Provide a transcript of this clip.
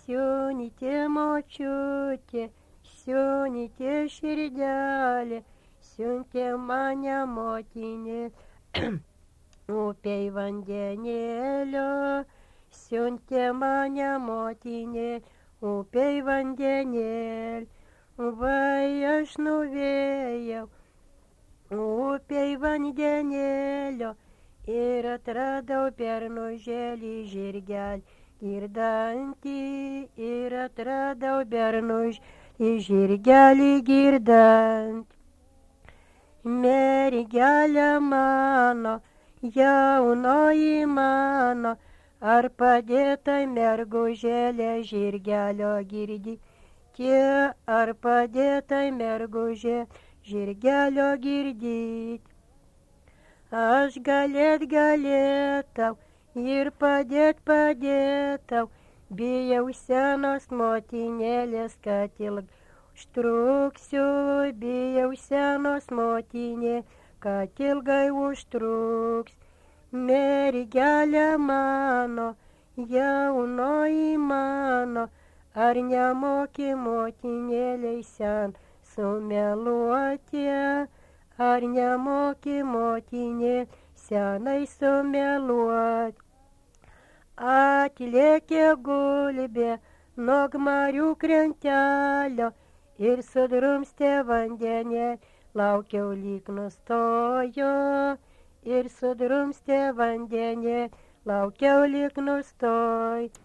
siūnyti močiutė, siūnyti širdelė, siuntė mane motinė, upei vandenėlio, siuntė mane motinė, upei vandenėlio. Vai aš nuvėjau upei vandenėlio ir atradau bernužėlį žirgelį girdantį, ir atradau bernužėlį žirgelį girdant. Mergelė mano, jaunoji mano, ar padėta mergužėlė žirgelio girdi? Tie ar padėtai mergužė žirgelio girdyti. Aš galėtau ir padėtau, bijau senos motinėlės, kad ilgai užtruksiu, bijau senos motinė, kad ilgai užtruks. Mergelė mano, jaunoji mano, ar nemoki motinėlei sen sumeluoti, ar nemoki motinė senai sumeluoti. Atlėkė gulbė nuo gmarių krentelio ir sudrumstė vandenį, laukiau lyg nustojo, ir sudrumstė vandenį, laukiau lyg nustojo.